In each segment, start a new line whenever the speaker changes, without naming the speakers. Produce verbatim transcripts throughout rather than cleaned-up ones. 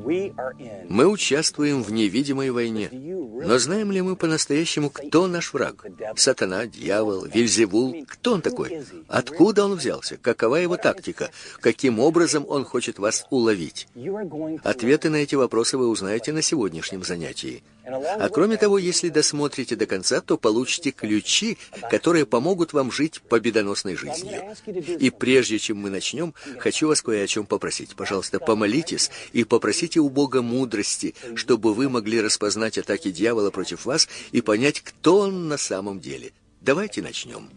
Мы участвуем в невидимой войне. Но знаем ли мы по-настоящему, кто наш враг? Сатана, дьявол, Вельзевул. Кто он такой? Откуда он взялся? Какова его тактика? Каким образом он хочет вас уловить? Ответы на эти вопросы вы узнаете на сегодняшнем занятии. А кроме того, если досмотрите до конца, то получите ключи, которые помогут вам жить победоносной жизнью. И прежде чем мы начнем, хочу вас кое о чем попросить. Пожалуйста, помолитесь и попросите у Бога мудрости, чтобы вы могли распознать атаки дьявола против вас и понять, кто он на самом деле. Давайте начнем.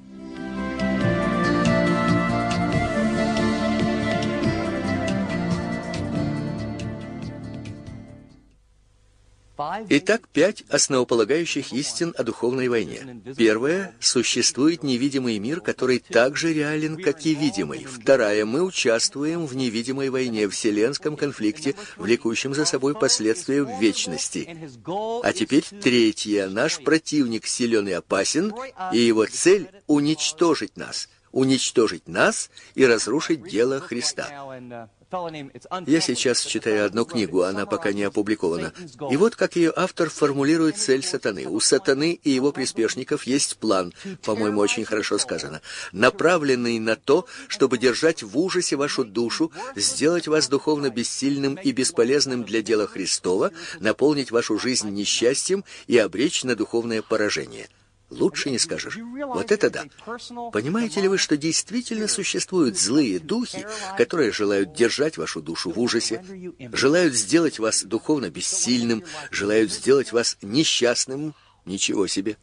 Итак, пять основополагающих истин о духовной войне. Первая — существует невидимый мир, который так же реален, как и видимый. Вторая — мы участвуем в невидимой войне, вселенском конфликте, влекущем за собой последствия в вечности. А теперь третья — наш противник силен и опасен, и его цель — уничтожить нас. Уничтожить нас и разрушить дело Христа. Я сейчас читаю одну книгу, она пока не опубликована. И вот как ее автор формулирует цель сатаны. У сатаны и его приспешников есть план, по-моему, очень хорошо сказано, направленный на то, чтобы держать в ужасе вашу душу, сделать вас духовно бессильным и бесполезным для дела Христова, наполнить вашу жизнь несчастьем и обречь на духовное поражение. Лучше не скажешь. Вот это да. Понимаете ли вы, что действительно существуют злые духи, которые желают держать вашу душу в ужасе, желают сделать вас духовно бессильным, желают сделать вас несчастным? Ничего себе.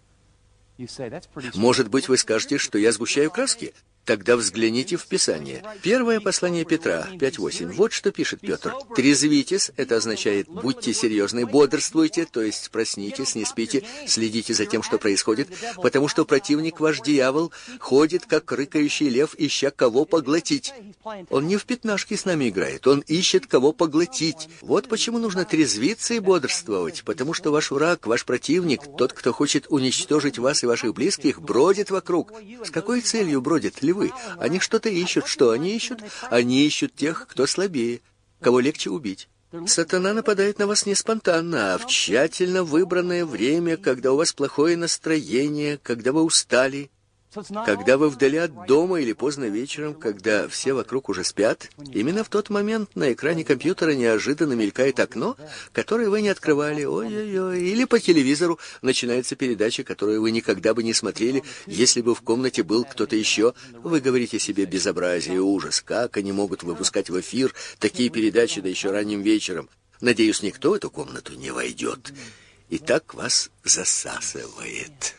Может быть, вы скажете, что я сгущаю краски? Тогда взгляните в Писание. Первое послание Петра, пять восемь. Вот что пишет Петр. «Трезвитесь» — это означает «будьте серьезны, бодрствуйте», то есть проснитесь, не спите, следите за тем, что происходит, потому что противник ваш дьявол ходит, как рыкающий лев, ища кого поглотить. Он не в пятнашки с нами играет, он ищет кого поглотить. Вот почему нужно трезвиться и бодрствовать, потому что ваш враг, ваш противник, тот, кто хочет уничтожить вас и ваших близких, бродит вокруг. С какой целью бродят львы? Они что-то ищут. Что они ищут? Они ищут тех, кто слабее, кого легче убить. Сатана нападает на вас не спонтанно, а в тщательно выбранное время, когда у вас плохое настроение, когда вы устали, когда вы вдали от дома или поздно вечером, когда все вокруг уже спят. Именно в тот момент на экране компьютера неожиданно мелькает окно, которое вы не открывали, ой-ой-ой, или по телевизору начинается передача, которую вы никогда бы не смотрели, если бы в комнате был кто-то еще. Вы говорите себе: безобразие, ужас, как они могут выпускать в эфир такие передачи, да еще ранним вечером. Надеюсь, никто в эту комнату не войдет. И так вас засасывает.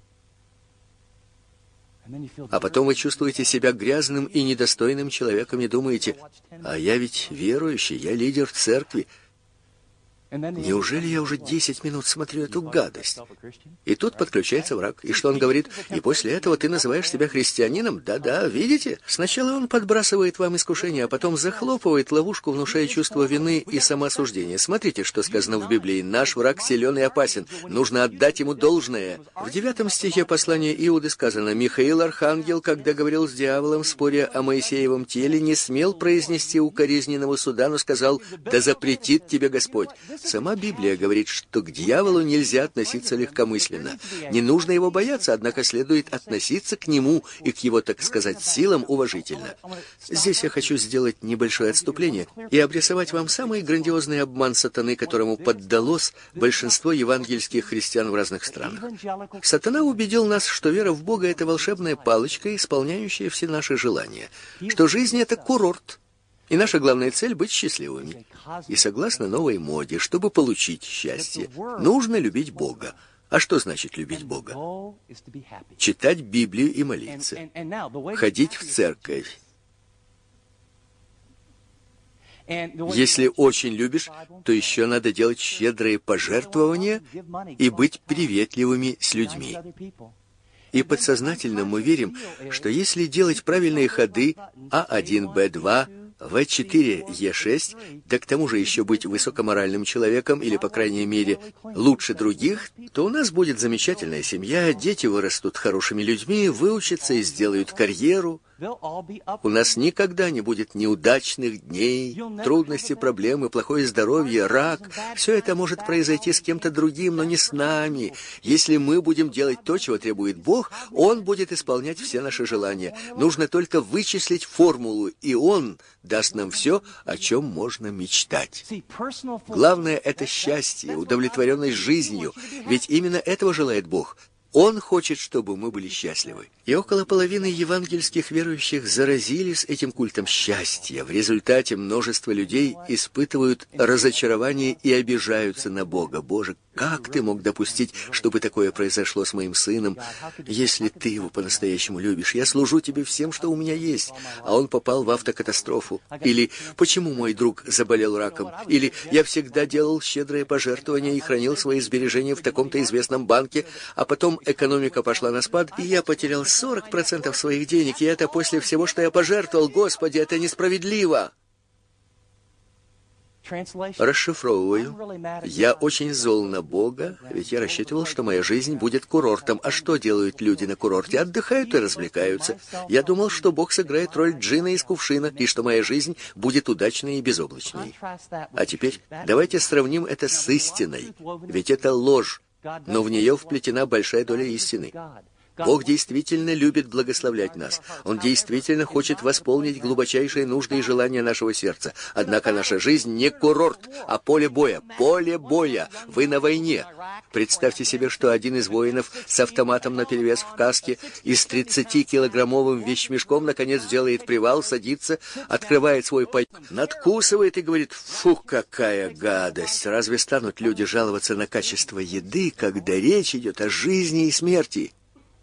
А потом вы чувствуете себя грязным и недостойным человеком и думаете: а я ведь верующий, я лидер церкви. Неужели я уже десять минут смотрю эту гадость? И тут подключается враг. И что он говорит? И после этого ты называешь себя христианином? Да-да, видите? Сначала он подбрасывает вам искушение, а потом захлопывает ловушку, внушая чувство вины и самоосуждения. Смотрите, что сказано в Библии. Наш враг силен и опасен. Нужно отдать ему должное. В девятом стихе послания Иуды сказано: Михаил, архангел, когда говорил с дьяволом, споря о Моисеевом теле, не смел произнести укоризненного суда, но сказал: да запретит тебе Господь. Сама Библия говорит, что к дьяволу нельзя относиться легкомысленно. Не нужно его бояться, однако следует относиться к нему и к его, так сказать, силам уважительно. Здесь я хочу сделать небольшое отступление и обрисовать вам самый грандиозный обман сатаны, которому поддалось большинство евангельских христиан в разных странах. Сатана убедил нас, что вера в Бога — это волшебная палочка, исполняющая все наши желания, что жизнь — это курорт, и наша главная цель — быть счастливыми. И согласно новой моде, чтобы получить счастье, нужно любить Бога. А что значит любить Бога? Читать Библию и молиться. Ходить в церковь. Если очень любишь, то еще надо делать щедрые пожертвования и быть приветливыми с людьми. И подсознательно мы верим, что если делать правильные ходы А один, Б два, В четыре, Е шесть, да к тому же еще быть высокоморальным человеком, или, по крайней мере, лучше других, то у нас будет замечательная семья, дети вырастут хорошими людьми, выучатся и сделают карьеру. У нас никогда не будет неудачных дней, трудности, проблемы, плохое здоровье, рак. Все это может произойти с кем-то другим, но не с нами. Если мы будем делать то, чего требует Бог, Он будет исполнять все наши желания. Нужно только вычислить формулу, и Он даст нам все, о чем можно мечтать. Главное — это счастье, удовлетворенность жизнью, ведь именно этого желает Бог. Он хочет, чтобы мы были счастливы. И около половины евангельских верующих заразились этим культом счастья. В результате множество людей испытывают разочарование и обижаются на Бога. Боже, как ты мог допустить, чтобы такое произошло с моим сыном? Если ты его по-настоящему любишь, я служу тебе всем, что у меня есть, а он попал в автокатастрофу. Или почему мой друг заболел раком? Или я всегда делал щедрые пожертвования и хранил свои сбережения в таком-то известном банке, а потом экономика пошла на спад, и я потерял сорок процентов своих денег, и это после всего, что я пожертвовал. Господи, это несправедливо! Расшифровываю. Я очень зол на Бога, ведь я рассчитывал, что моя жизнь будет курортом. А что делают люди на курорте? Отдыхают и развлекаются. Я думал, что Бог сыграет роль джина из кувшина, и что моя жизнь будет удачной и безоблачной. А теперь давайте сравним это с истиной, ведь это ложь, но в нее вплетена большая доля истины. Бог действительно любит благословлять нас. Он действительно хочет восполнить глубочайшие нужды и желания нашего сердца. Однако наша жизнь не курорт, а поле боя. Поле боя. Вы на войне. Представьте себе, что один из воинов с автоматом наперевес в каске и с тридцатикилограммовым вещмешком наконец делает привал, садится, открывает свой пайок, надкусывает и говорит: «Фу, какая гадость! Разве станут люди жаловаться на качество еды, когда речь идет о жизни и смерти?»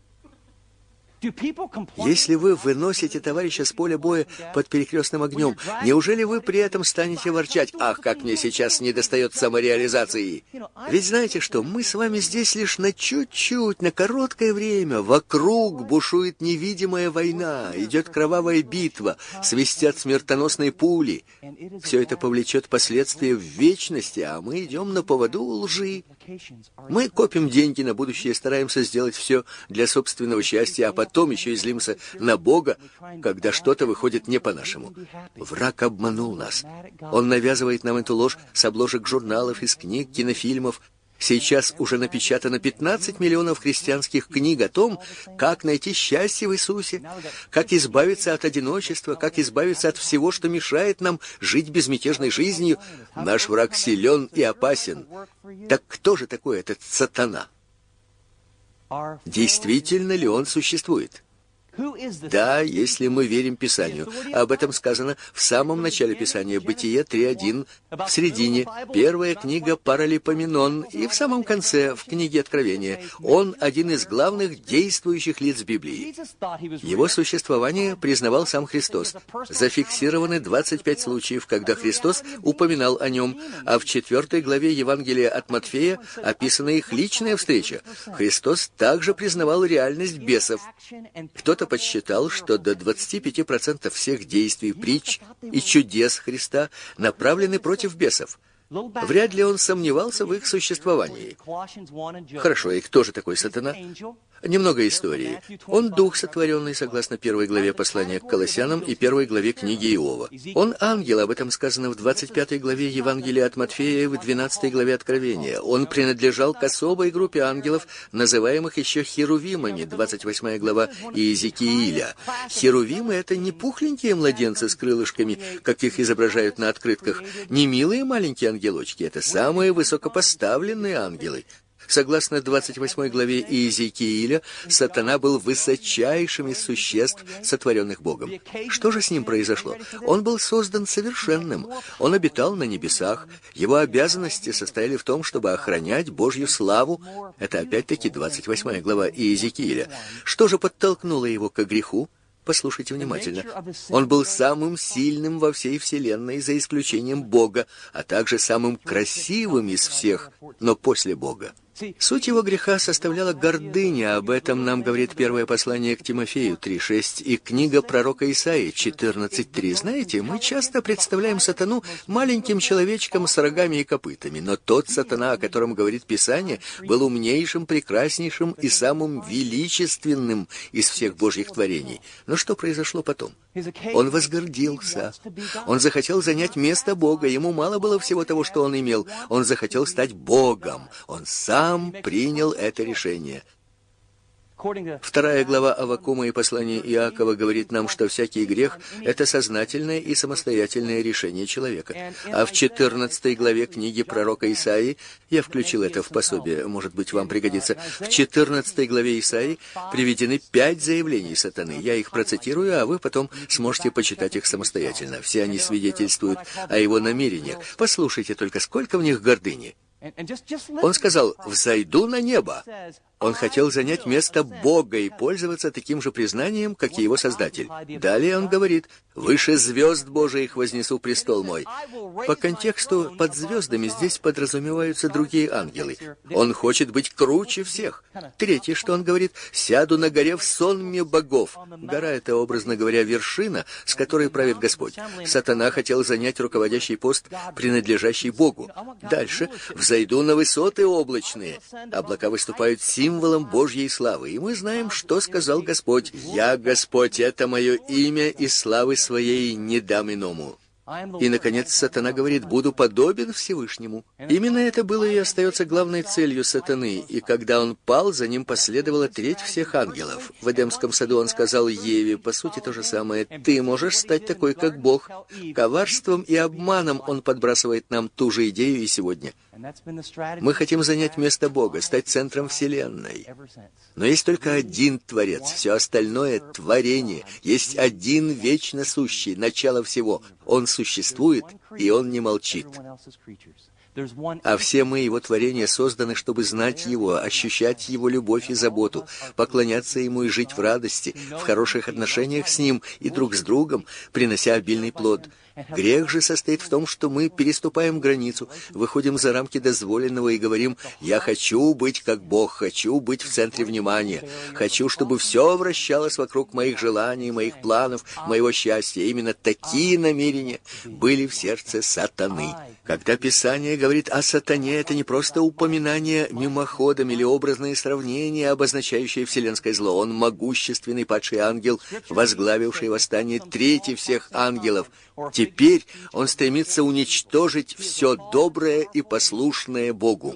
Если вы выносите товарища с поля боя под перекрестным огнем, неужели вы при этом станете ворчать: «Ах, как мне сейчас недостает самореализации»? Ведь знаете что, мы с вами здесь лишь на чуть-чуть, на короткое время. Вокруг бушует невидимая война, идет кровавая битва, свистят смертоносные пули. Все это повлечет последствия в вечности, а мы идем на поводу у лжи. Мы копим деньги на будущее, стараемся сделать все для собственного счастья, а потом еще и злимся на Бога, когда что-то выходит не по-нашему. Враг обманул нас. Он навязывает нам эту ложь с обложек журналов, из книг, кинофильмов. Сейчас уже напечатано пятнадцать миллионов христианских книг о том, как найти счастье в Иисусе, как избавиться от одиночества, как избавиться от всего, что мешает нам жить безмятежной жизнью. Наш враг силен и опасен. Так кто же такой этот сатана? Действительно ли он существует? Да, если мы верим Писанию. Об этом сказано в самом начале Писания, Бытие три один, в середине, первая книга Паралипоменон, и в самом конце, в книге Откровения. Он один из главных действующих лиц Библии. Его существование признавал сам Христос. Зафиксированы двадцать пять случаев, когда Христос упоминал о нем, а в четвертой главе Евангелия от Матфея описана их личная встреча. Христос также признавал реальность бесов. Кто-то подсчитал, что до двадцати пяти процентов всех действий, притч и чудес Христа направлены против бесов. Вряд ли он сомневался в их существовании. Хорошо, и кто же такой сатана? Немного истории. Он дух сотворенный, согласно первой главе послания к Колоссянам и первой главе книги Иова. Он ангел, об этом сказано в двадцать пятой главе Евангелия от Матфея и в двенадцатой главе Откровения. Он принадлежал к особой группе ангелов, называемых еще херувимами, двадцать восьмая глава Иезекииля. Херувимы — это не пухленькие младенцы с крылышками, как их изображают на открытках, не милые маленькие ангелочки, это самые высокопоставленные ангелы. Согласно двадцать восьмой главе Иезекииля, сатана был высочайшим из существ, сотворенных Богом. Что же с ним произошло? Он был создан совершенным. Он обитал на небесах. Его обязанности состояли в том, чтобы охранять Божью славу. Это опять-таки двадцать восьмая глава Иезекииля. Что же подтолкнуло его к греху? Послушайте внимательно. Он был самым сильным во всей вселенной, за исключением Бога, а также самым красивым из всех, но после Бога. Суть его греха составляла гордыня, об этом нам говорит первое послание к Тимофею три шесть и книга пророка Исаии четырнадцать три. Знаете, мы часто представляем сатану маленьким человечком с рогами и копытами, но тот сатана, о котором говорит Писание, был умнейшим, прекраснейшим и самым величественным из всех Божьих творений. Но что произошло потом? Он возгордился. Он захотел занять место Бога. Ему мало было всего того, что он имел. Он захотел стать Богом. Он сам принял это решение. Вторая глава Аввакума и послание Иакова говорит нам, что всякий грех — это сознательное и самостоятельное решение человека. А в четырнадцатой главе книги пророка Исаии, я включил это в пособие, может быть, вам пригодится, в четырнадцатой главе Исаии приведены пять заявлений сатаны. Я их процитирую, а вы потом сможете почитать их самостоятельно. Все они свидетельствуют о его намерениях. Послушайте только, сколько в них гордыни. Он сказал: «Взойду на небо». Он хотел занять место Бога и пользоваться таким же признанием, как и его Создатель. Далее он говорит: «Выше звезд Божиих вознесу престол мой». По контексту под звездами здесь подразумеваются другие ангелы. Он хочет быть круче всех. Третье, что он говорит: «Сяду на горе в сонме богов». Гора — это, образно говоря, вершина, с которой правит Господь. Сатана хотел занять руководящий пост, принадлежащий Богу. Дальше: «Взойду на высоты облачные». Облака выступают символом символом Божьей славы. И мы знаем, что сказал Господь: «Я, Господь, это мое имя, и славы своей не дам иному». И, наконец, сатана говорит: «Буду подобен Всевышнему». Именно это было и остается главной целью сатаны, и когда он пал, за ним последовала треть всех ангелов. В Эдемском саду он сказал Еве, по сути, то же самое: «Ты можешь стать такой, как Бог». Коварством и обманом он подбрасывает нам ту же идею и сегодня. Мы хотим занять место Бога, стать центром Вселенной. Но есть только один Творец, все остальное — творение. Есть один вечно сущий, начало всего. Он существует, и он не молчит. А все мы, Его творения, созданы, чтобы знать Его, ощущать Его любовь и заботу, поклоняться Ему и жить в радости, в хороших отношениях с Ним и друг с другом, принося обильный плод. Грех же состоит в том, что мы переступаем границу, выходим за рамки дозволенного и говорим: «Я хочу быть как Бог, хочу быть в центре внимания, хочу, чтобы все вращалось вокруг моих желаний, моих планов, моего счастья». Именно такие намерения были в сердце сатаны. Когда Писание говорит о сатане, это не просто упоминание мимоходом или образные сравнения, обозначающие вселенское зло. Он могущественный падший ангел, возглавивший восстание трети всех ангелов. Теперь он стремится уничтожить все доброе и послушное Богу.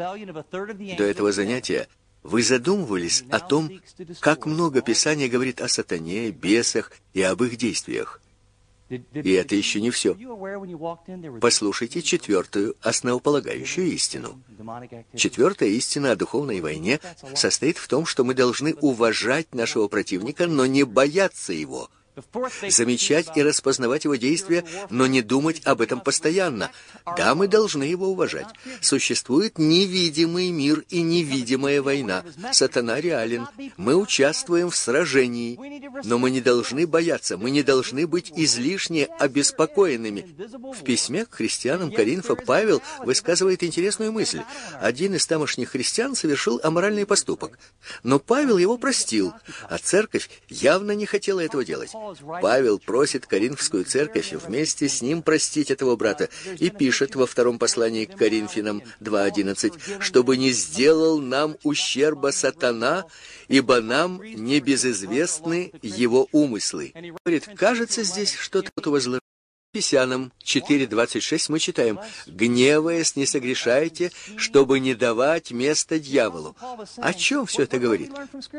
До этого занятия вы задумывались о том, как много Писание говорит о сатане, бесах и об их действиях? И это еще не все. Послушайте четвертую основополагающую истину. Четвертая истина о духовной войне состоит в том, что мы должны уважать нашего противника, но не бояться его. Замечать и распознавать его действия, но не думать об этом постоянно. Да, мы должны его уважать. Существует невидимый мир и невидимая война. Сатана реален. Мы участвуем в сражении. Но мы не должны бояться, мы не должны быть излишне обеспокоенными. В письме к христианам Коринфа Павел высказывает интересную мысль. Один из тамошних христиан совершил аморальный поступок. Но Павел его простил, а церковь явно не хотела этого делать. Павел просит Коринфскую церковь вместе с ним простить этого брата и пишет во втором послании к Коринфянам два одиннадцать, чтобы не сделал нам ущерба сатана, ибо нам не безызвестны его умыслы. Говорит, кажется, здесь что-то возложено. Ефесянам четыре двадцать шесть мы читаем: «Гневаясь, не согрешайте, чтобы не давать место дьяволу». О чем все это говорит?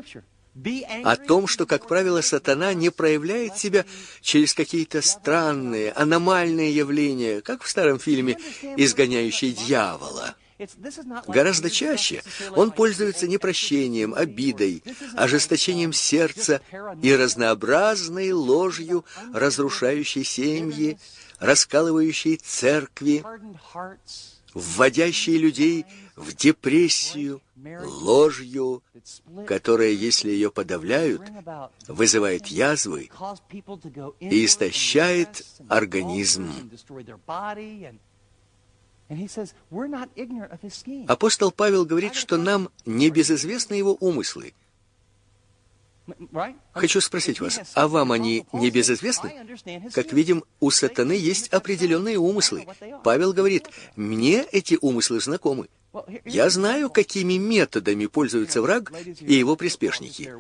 О том, что, как правило, сатана не проявляет себя через какие-то странные, аномальные явления, как в старом фильме «Изгоняющий дьявола». Гораздо чаще он пользуется непрощением, обидой, ожесточением сердца и разнообразной ложью, разрушающей семьи, раскалывающей церкви, вводящей людей в депрессию, ложью, которая, если ее подавляют, вызывает язвы и истощает организм. Апостол Павел говорит, что нам не безызвестны его умыслы. Хочу спросить вас, а вам они не безызвестны? Как видим, у сатаны есть определенные умыслы. Павел говорит, мне эти умыслы знакомы. Я знаю, какими методами пользуется враг и его приспешники.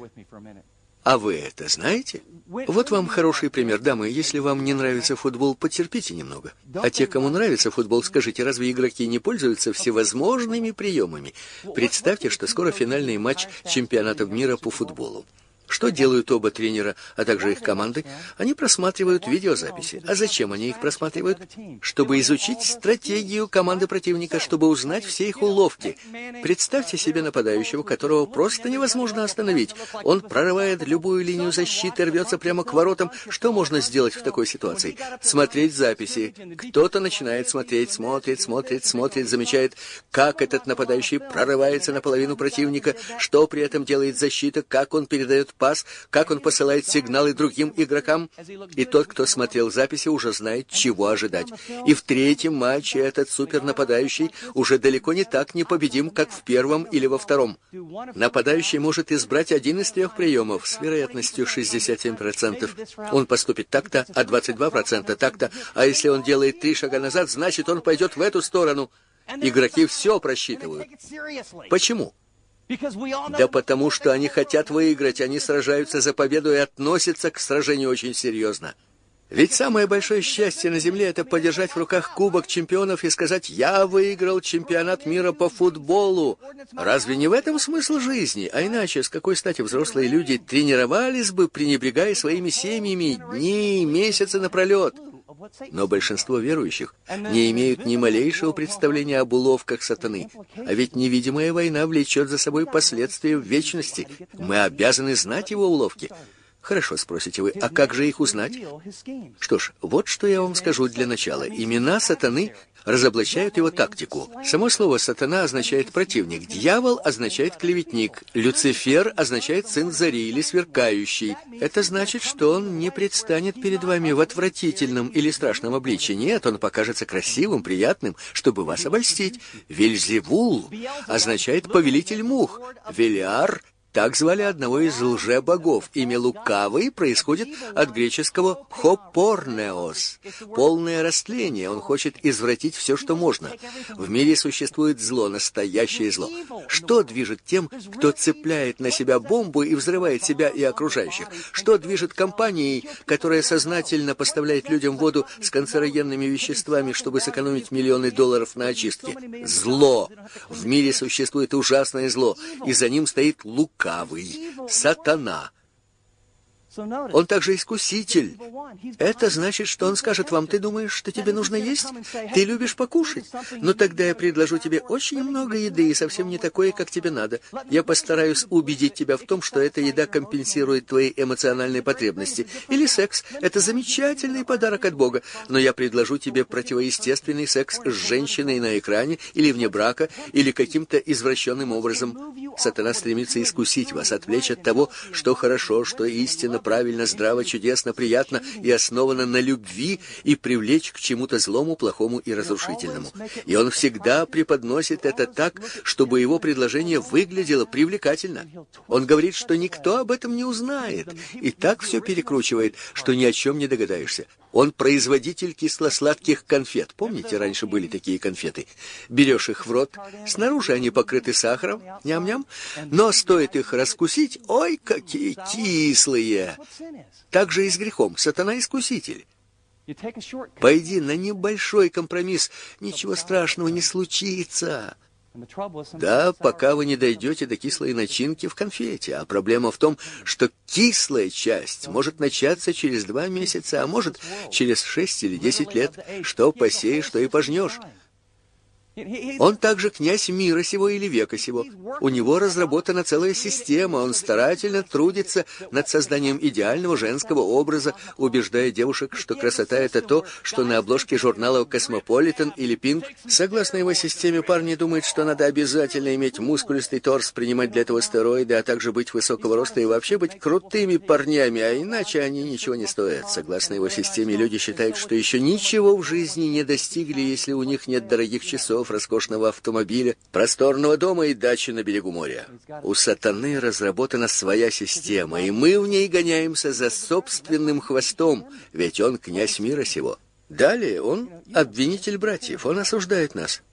А вы это знаете? Вот вам хороший пример, дамы. Если вам не нравится футбол, потерпите немного. А те, кому нравится футбол, скажите, разве игроки не пользуются всевозможными приемами? Представьте, что скоро финальный матч чемпионатов мира по футболу. Что делают оба тренера, а также их команды? Они просматривают видеозаписи. А зачем они их просматривают? Чтобы изучить стратегию команды противника, чтобы узнать все их уловки. Представьте себе нападающего, которого просто невозможно остановить. Он прорывает любую линию защиты, рвется прямо к воротам. Что можно сделать в такой ситуации? Смотреть записи. Кто-то начинает смотреть, смотрит, смотрит, смотрит, замечает, как этот нападающий прорывается наполовину противника, что при этом делает защита, как он передает пас, как он посылает сигналы другим игрокам. И тот, кто смотрел записи, уже знает, чего ожидать. И в третьем матче этот супернападающий уже далеко не так непобедим, как в первом или во втором. Нападающий может избрать один из трех приемов с вероятностью шестьдесят семь процентов. Он поступит так-то, а двадцать два процента так-то. А если он делает три шага назад, значит, он пойдет в эту сторону. Игроки все просчитывают. Почему? Да потому что они хотят выиграть, они сражаются за победу и относятся к сражению очень серьезно. Ведь самое большое счастье на земле — это подержать в руках Кубок чемпионов и сказать: «Я выиграл чемпионат мира по футболу». Разве не в этом смысл жизни? А иначе, с какой стати взрослые люди тренировались бы, пренебрегая своими семьями дни и месяцы напролет? Но большинство верующих не имеют ни малейшего представления об уловках сатаны. А ведь невидимая война влечет за собой последствия в вечности. Мы обязаны знать его уловки. Хорошо, спросите вы, а как же их узнать? Что ж, вот что я вам скажу для начала. Имена сатаны разоблачают его тактику. Само слово «сатана» означает «противник», «дьявол» означает «клеветник», «Люцифер» означает «сын зари» или «сверкающий». Это значит, что он не предстанет перед вами в отвратительном или страшном обличии. Нет, он покажется красивым, приятным, чтобы вас обольстить. «Вельзевул» означает «повелитель мух», «Велиар» — так звали одного из лже-богов. Имя «лукавый» происходит от греческого «хопорнеос» — полное растление. Он хочет извратить все, что можно. В мире существует зло, настоящее зло. Что движет тем, кто цепляет на себя бомбу и взрывает себя и окружающих? Что движет компанией, которая сознательно поставляет людям воду с канцерогенными веществами, чтобы сэкономить миллионы долларов на очистке? Зло. В мире существует ужасное зло, и за ним стоит лук. Лукавый, сатана. Он также искуситель. Это значит, что он скажет вам: ты думаешь, что тебе нужно есть? Ты любишь покушать? Ну тогда я предложу тебе очень много еды, и совсем не такое, как тебе надо. Я постараюсь убедить тебя в том, что эта еда компенсирует твои эмоциональные потребности. Или секс. Это замечательный подарок от Бога. Но я предложу тебе противоестественный секс с женщиной на экране, или вне брака, или каким-то извращенным образом. Сатана стремится искусить вас, отвлечь от того, что хорошо, что истинно, правильно, здраво, чудесно, приятно и основано на любви, и привлечь к чему-то злому, плохому и разрушительному. И он всегда преподносит это так, чтобы его предложение выглядело привлекательно. Он говорит, что никто об этом не узнает, и так все перекручивает, что ни о чем не догадаешься. Он производитель кисло-сладких конфет. Помните, раньше были такие конфеты? Берешь их в рот, снаружи они покрыты сахаром, ням-ням, но стоит их раскусить, ой, какие кислые! Так же и с грехом. Сатана искуситель. Пойди на небольшой компромисс, ничего страшного не случится. Да, пока вы не дойдете до кислой начинки в конфете. А проблема в том, что кислая часть может начаться через два месяца, а может через шесть или десять лет. Что посеешь, что и пожнешь. Он также князь мира сего или века сего. У него разработана целая система, он старательно трудится над созданием идеального женского образа, убеждая девушек, что красота — это то, что на обложке журналов «Космополитен» или «Пинк». Согласно его системе, парни думают, что надо обязательно иметь мускулистый торс, принимать для этого стероиды, а также быть высокого роста и вообще быть крутыми парнями, а иначе они ничего не стоят. Согласно его системе, люди считают, что еще ничего в жизни не достигли, если у них нет дорогих часов, роскошного автомобиля, просторного дома и дачи на берегу моря. У сатаны разработана своя система, и мы в ней гоняемся за собственным хвостом, ведь он князь мира сего. Далее он обвинитель братьев, он осуждает нас.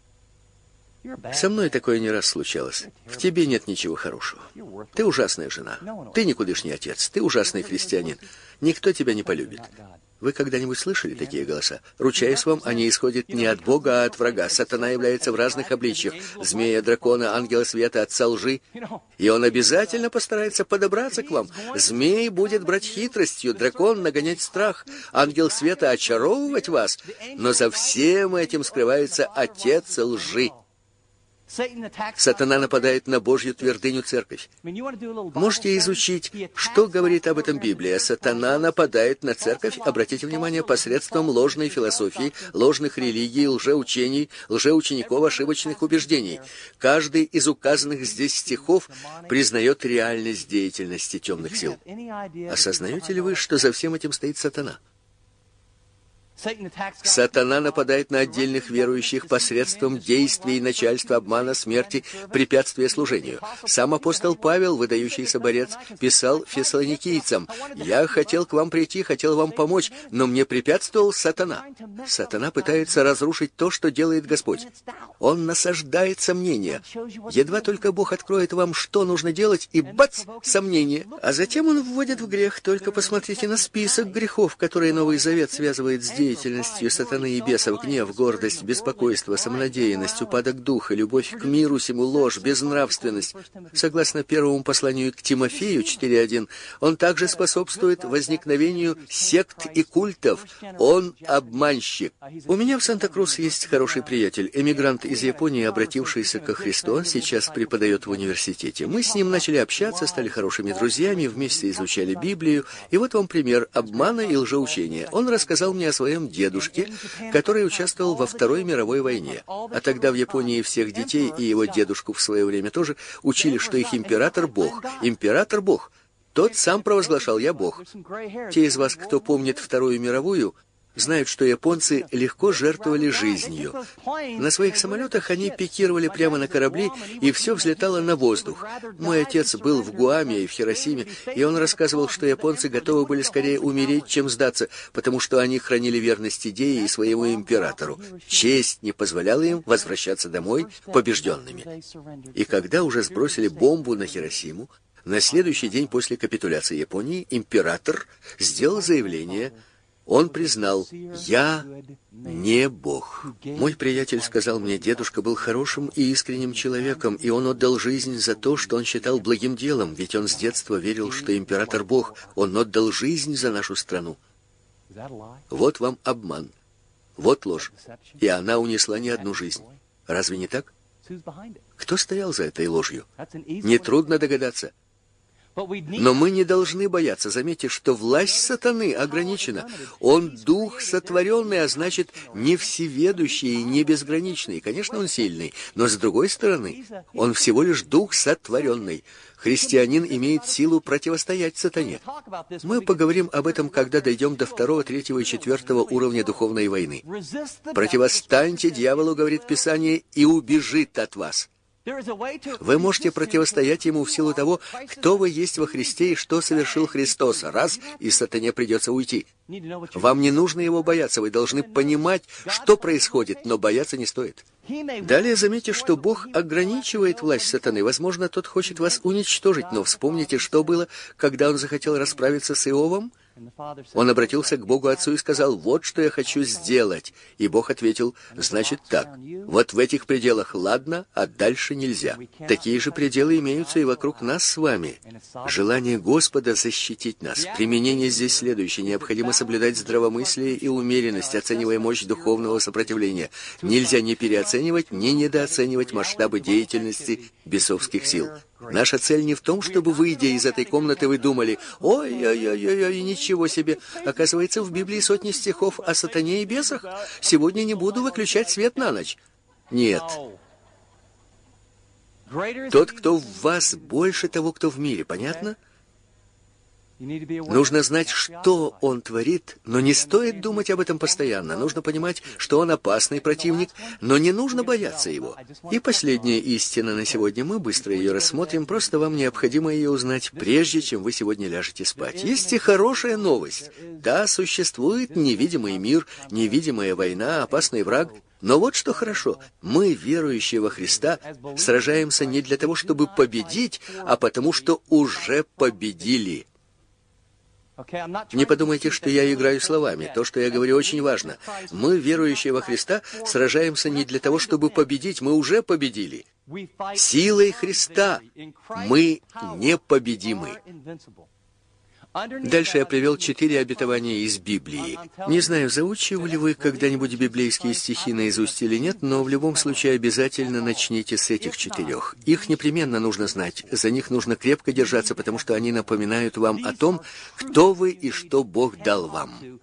Со мной такое не раз случалось. В тебе нет ничего хорошего. Ты ужасная жена. Ты никудышний отец. Ты ужасный христианин. Никто тебя не полюбит. Вы когда-нибудь слышали такие голоса? Ручаюсь вам, они исходят не от Бога, а от врага. Сатана является в разных обличьях. Змея, дракона, ангела света, отца лжи. И он обязательно постарается подобраться к вам. Змей будет брать хитростью, дракон нагонять страх, ангел света очаровывать вас. Но за всем этим скрывается отец лжи. Сатана нападает на Божью твердыню церковь. Можете изучить, что говорит об этом Библия. Сатана нападает на церковь, обратите внимание, посредством ложной философии, ложных религий, лжеучений, лжеучеников, ошибочных убеждений. Каждый из указанных здесь стихов признает реальность деятельности темных сил. Осознаете ли вы, что за всем этим стоит сатана? Сатана нападает на отдельных верующих посредством действий начальства, обмана, смерти, препятствия служению. Сам апостол Павел, выдающийся борец, писал фессалоникийцам: «Я хотел к вам прийти, хотел вам помочь, но мне препятствовал сатана». Сатана пытается разрушить то, что делает Господь. Он насаждает сомнения. Едва только Бог откроет вам, что нужно делать, и бац, сомнение. А затем он вводит в грех. Только посмотрите на список грехов, которые Новый Завет связывает с деятельностью сатаны и бесов: гнев, гордость, беспокойство, самонадеянность, упадок духа, любовь к миру сему, ложь, безнравственность. Согласно первому посланию к Тимофею четыре один, он также способствует возникновению сект и культов. Он обманщик. У меня в Санта-Крус есть хороший приятель, эмигрант из Японии, обратившийся ко Христу. Он сейчас преподает в университете. Мы с ним начали общаться, стали хорошими друзьями, вместе изучали Библию. И вот вам пример обмана и лжеучения. Он рассказал мне о своем дедушке, который участвовал во Второй мировой войне. А тогда в Японии всех детей, и его дедушку в свое время тоже, учили, что их император — Бог. Император — Бог. Тот сам провозглашал: «Я Бог». Те из вас, кто помнит Вторую мировую, знают, что японцы легко жертвовали жизнью. На своих самолетах они пикировали прямо на корабли, и все взлетало на воздух. Мой отец был в Гуаме и в Хиросиме, и он рассказывал, что японцы готовы были скорее умереть, чем сдаться, потому что они хранили верность идее и своему императору. Честь не позволяла им возвращаться домой побежденными. И когда уже сбросили бомбу на Хиросиму, на следующий день после капитуляции Японии император сделал заявление. Он признал: «Я не Бог». Мой приятель сказал мне, дедушка был хорошим и искренним человеком, и он отдал жизнь за то, что он считал благим делом, ведь он с детства верил, что император Бог. Он отдал жизнь за нашу страну. Вот вам обман. Вот ложь. И она унесла не одну жизнь. Разве не так? Кто стоял за этой ложью? Нетрудно догадаться. Но мы не должны бояться. Заметьте, что власть сатаны ограничена. Он дух сотворенный, а значит, не всеведущий и не безграничный. Конечно, он сильный, но с другой стороны, он всего лишь дух сотворенный. Христианин имеет силу противостоять сатане. Мы поговорим об этом, когда дойдем до второго, третьего и четвертого уровня духовной войны. «Противостаньте дьяволу, — говорит Писание, — и убежит от вас». Вы можете противостоять ему в силу того, кто вы есть во Христе и что совершил Христос. Раз, и сатане придется уйти. Вам не нужно его бояться, вы должны понимать, что происходит, но бояться не стоит. Далее заметьте, что Бог ограничивает власть сатаны. Возможно, тот хочет вас уничтожить, но вспомните, что было, когда он захотел расправиться с Иовом. Он обратился к Богу Отцу и сказал: «Вот что я хочу сделать». И Бог ответил: «Значит так, вот в этих пределах ладно, а дальше нельзя». Такие же пределы имеются и вокруг нас с вами. Желание Господа защитить нас. Применение здесь следующее. Необходимо соблюдать здравомыслие и умеренность, оценивая мощь духовного сопротивления. Нельзя ни переоценивать, ни недооценивать масштабы деятельности бесовских сил. Наша цель не в том, чтобы, выйдя из этой комнаты, вы думали: «Ой-ой-ой-ой, ничего себе! Оказывается, в Библии сотни стихов о сатане и бесах. Сегодня не буду выключать свет на ночь». Нет. Тот, кто в вас, больше того, кто в мире. Понятно? Нужно знать, что он творит, но не стоит думать об этом постоянно. Нужно понимать, что он опасный противник, но не нужно бояться его. И последняя истина на сегодня, мы быстро ее рассмотрим, просто вам необходимо ее узнать, прежде чем вы сегодня ляжете спать. Есть и хорошая новость. Да, существует невидимый мир, невидимая война, опасный враг. Но вот что хорошо. Мы, верующие во Христа, сражаемся не для того, чтобы победить, а потому что уже победили. Не подумайте, что я играю словами. То, что я говорю, очень важно. Мы, верующие во Христа, сражаемся не для того, чтобы победить. Мы уже победили. Силой Христа мы непобедимы. Дальше я привел четыре обетования из Библии. Не знаю, заучивали вы когда-нибудь библейские стихи наизусть или нет, но в любом случае обязательно начните с этих четырех. Их непременно нужно знать, за них нужно крепко держаться, потому что они напоминают вам о том, кто вы и что Бог дал вам.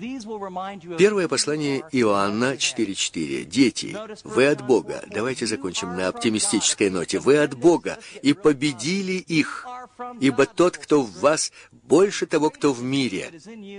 Первое послание Иоанна четыре четыре. «Дети, вы от Бога». Давайте закончим на оптимистической ноте. «Вы от Бога, и победили их, ибо тот, кто в вас, больше того, кто в мире».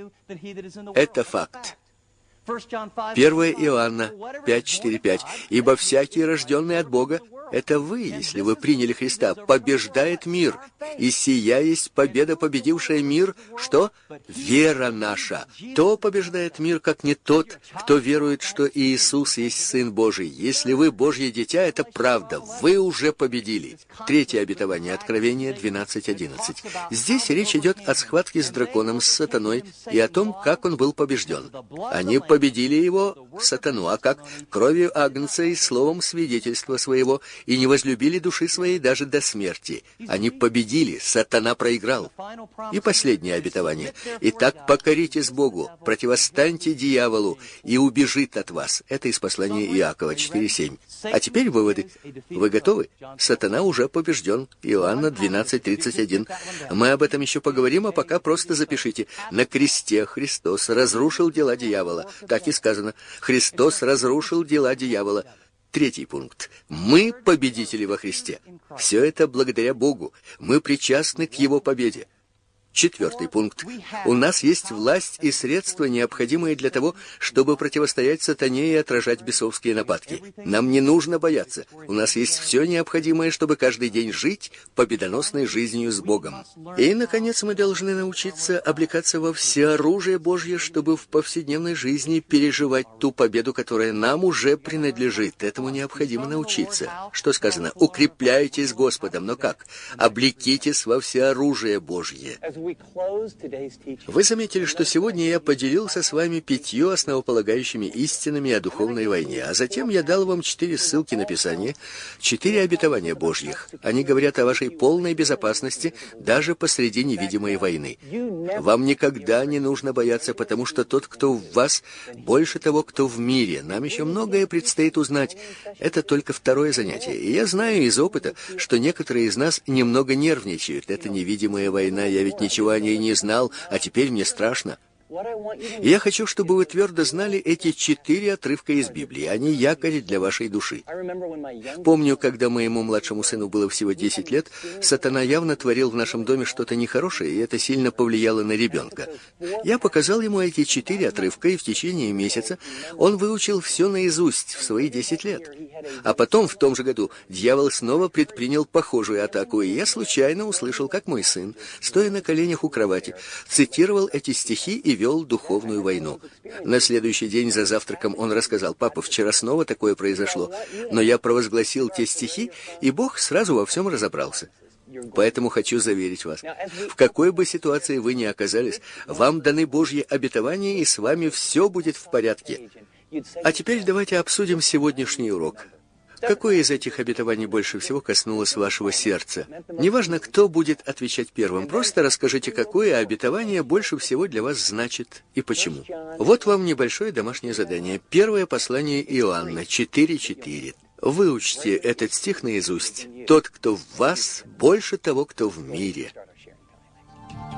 Это факт. Первое Иоанна пять четыре пять. «Ибо всякий, рожденный от Бога, это вы, если вы приняли Христа, побеждает мир. И сия есть победа, победившая мир, что? Вера наша. То побеждает мир, как не тот, кто верует, что Иисус есть Сын Божий. Если вы Божье дитя, это правда. Вы уже победили». Третье обетование, Откровение двенадцать одиннадцать. Здесь речь идет о схватке с драконом, с сатаной, и о том, как он был побежден. Они победили его, сатану, а как? Кровью агнца и словом свидетельства своего, и не возлюбили души своей даже до смерти. Они победили, сатана проиграл. И последнее обетование. «Итак, покоритесь Богу, противостаньте дьяволу, и убежит от вас». Это из послания Иакова четыре семь. А теперь выводы. Вы готовы? Сатана уже побежден. Иоанна двенадцать тридцать один. Мы об этом еще поговорим, а пока просто запишите. На кресте Христос разрушил дела дьявола. Так и сказано. Христос разрушил дела дьявола. Третий пункт. Мы победители во Христе. Все это благодаря Богу. Мы причастны к Его победе. Четвертый пункт. У нас есть власть и средства, необходимые для того, чтобы противостоять сатане и отражать бесовские нападки. Нам не нужно бояться. У нас есть все необходимое, чтобы каждый день жить победоносной жизнью с Богом. И, наконец, мы должны научиться облекаться во всеоружие Божье, чтобы в повседневной жизни переживать ту победу, которая нам уже принадлежит. Этому необходимо научиться. Что сказано? «Укрепляйтесь Господом». Но как? «Облекитесь во всеоружие Божье». Вы заметили, что сегодня я поделился с вами пятью основополагающими истинами о духовной войне, а затем я дал вам четыре ссылки на Писание, четыре обетования Божьих. Они говорят о вашей полной безопасности даже посреди невидимой войны. Вам никогда не нужно бояться, потому что тот, кто в вас, больше того, кто в мире. Нам еще многое предстоит узнать. Это только второе занятие. И я знаю из опыта, что некоторые из нас немного нервничают. Это невидимая война, я ведь ничего Ничего о ней не знал, а теперь мне страшно. И я хочу, чтобы вы твердо знали эти четыре отрывка из Библии. Они якорь для вашей души. Помню, когда моему младшему сыну было всего десять лет, сатана явно творил в нашем доме что-то нехорошее, и это сильно повлияло на ребенка. Я показал ему эти четыре отрывка, и в течение месяца он выучил все наизусть в свои десять лет. А потом, в том же году, дьявол снова предпринял похожую атаку, и я случайно услышал, как мой сын, стоя на коленях у кровати, цитировал эти стихи и вел духовную войну. На следующий день за завтраком он рассказал: «Папа, вчера снова такое произошло, но я провозгласил те стихи, и Бог сразу во всем разобрался». Поэтому хочу заверить вас, в какой бы ситуации вы ни оказались, вам даны Божьи обетования, и с вами все будет в порядке. А теперь давайте обсудим сегодняшний урок. Какое из этих обетований больше всего коснулось вашего сердца? Неважно, кто будет отвечать первым, просто расскажите, какое обетование больше всего для вас значит и почему. Вот вам небольшое домашнее задание. Первое послание Иоанна, четыре четыре. Выучите этот стих наизусть. «Тот, кто в вас, больше того, кто в мире».